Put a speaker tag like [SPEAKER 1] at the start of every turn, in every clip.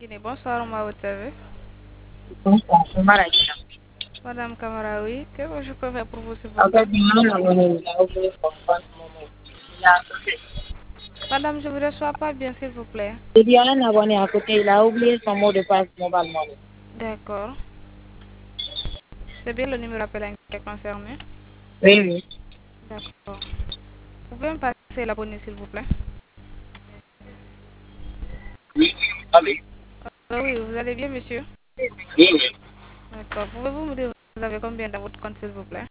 [SPEAKER 1] Guinée, bonsoir, on votre service.
[SPEAKER 2] Bonsoir, Omar Aïcha.
[SPEAKER 1] Madame Camara, oui, que je peux faire pour vous, s'il vous
[SPEAKER 2] En
[SPEAKER 1] plaît?
[SPEAKER 2] fait, maman a oublié son compte Momo. Il a à côté.
[SPEAKER 1] Madame, je ne vous reçois pas bien, s'il vous plaît.
[SPEAKER 2] Il y a un abonné à côté, il a oublié son mot de passe mobile money.
[SPEAKER 1] D'accord. C'est bien le numéro appel qui est concerné.
[SPEAKER 2] Oui, oui.
[SPEAKER 1] D'accord. Vous pouvez me passer l'abonné, s'il vous plaît?
[SPEAKER 3] Allez.
[SPEAKER 1] Oui, vous allez bien, monsieur?
[SPEAKER 3] Oui, oui.
[SPEAKER 1] D'accord. Pouvez-vous me dire, vous avez combien dans votre compte, s'il vous plaît?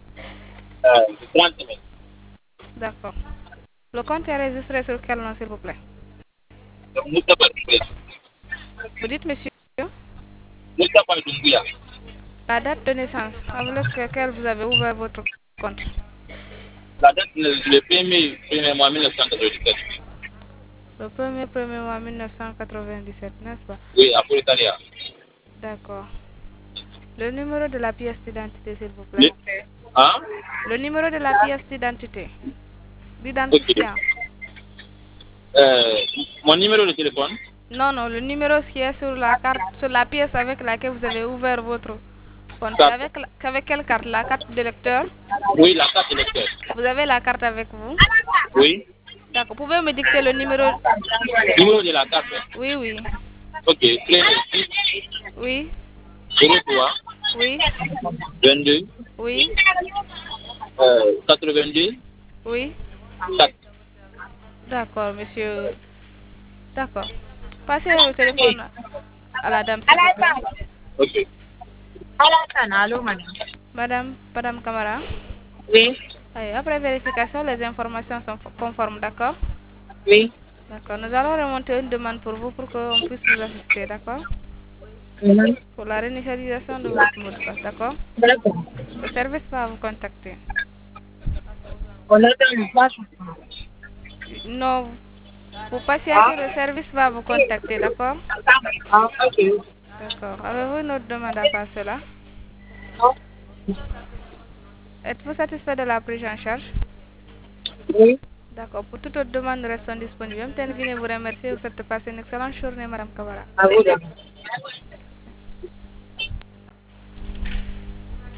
[SPEAKER 3] 30 000.
[SPEAKER 1] D'accord. Le compte est enregistré sur quel nom, s'il vous plaît?
[SPEAKER 3] Donc, Moustapha Doumbouya.
[SPEAKER 1] Vous dites, monsieur,
[SPEAKER 3] Moustapha Doumbouya.
[SPEAKER 1] la date de naissance avec laquelle vous avez ouvert votre compte.
[SPEAKER 3] La date, le 1er mois 1997.
[SPEAKER 1] Le premier mois 1997, n'est-ce pas?
[SPEAKER 3] Oui, à Pouritalia.
[SPEAKER 1] D'accord. Le numéro de la pièce d'identité, s'il vous plaît.
[SPEAKER 3] Oui. Hein?
[SPEAKER 1] Le numéro de la pièce d'identité.
[SPEAKER 3] Ok.
[SPEAKER 1] D'identifiant.
[SPEAKER 3] Mon numéro de téléphone?
[SPEAKER 1] Non, non, le numéro qui est sur la carte, sur la pièce avec laquelle vous avez ouvert votre compte. C'est
[SPEAKER 3] Carte.
[SPEAKER 1] avec quelle carte? La carte de lecteur?
[SPEAKER 3] Oui, la carte électeur.
[SPEAKER 1] Vous avez la carte avec vous?
[SPEAKER 3] Oui.
[SPEAKER 1] D'accord. Pouvez me dicter le numéro?
[SPEAKER 3] Numéro de la carte.
[SPEAKER 1] Oui, oui.
[SPEAKER 3] Ok.
[SPEAKER 1] Oui,
[SPEAKER 3] 03
[SPEAKER 1] oui,
[SPEAKER 3] 22
[SPEAKER 1] oui,
[SPEAKER 3] 82
[SPEAKER 1] oui.
[SPEAKER 3] 4.
[SPEAKER 1] D'accord, monsieur. D'accord. Passez le téléphone à la dame, s'il vous plaît.
[SPEAKER 3] Ok.
[SPEAKER 2] Alassane, allô, madame.
[SPEAKER 1] Madame Camara.
[SPEAKER 2] Oui,
[SPEAKER 1] Oui, après vérification, les informations sont conformes, d'accord?
[SPEAKER 2] oui.
[SPEAKER 1] D'accord. Nous allons remonter une demande pour vous pour qu'on puisse vous assister, d'accord?
[SPEAKER 2] Mhm.
[SPEAKER 1] Pour la réinitialisation de votre mot de passe, d'accord?
[SPEAKER 2] D'accord.
[SPEAKER 1] Le service va vous contacter.
[SPEAKER 2] On attend le passe.
[SPEAKER 1] Non, pour patienter,
[SPEAKER 2] Ah,
[SPEAKER 1] le service va vous contacter, d'accord?
[SPEAKER 2] ah, ok.
[SPEAKER 1] D'accord. Avez-vous une autre demande à part cela?
[SPEAKER 2] Non,
[SPEAKER 1] Êtes-vous satisfait de la prise en charge?
[SPEAKER 2] oui.
[SPEAKER 1] D'accord. Pour toute autre demande, nous restons disponibles. MTN Guinée vous remercie. Vous faites passer une excellente journée, Madame Kabara.
[SPEAKER 2] À vous, d'accord.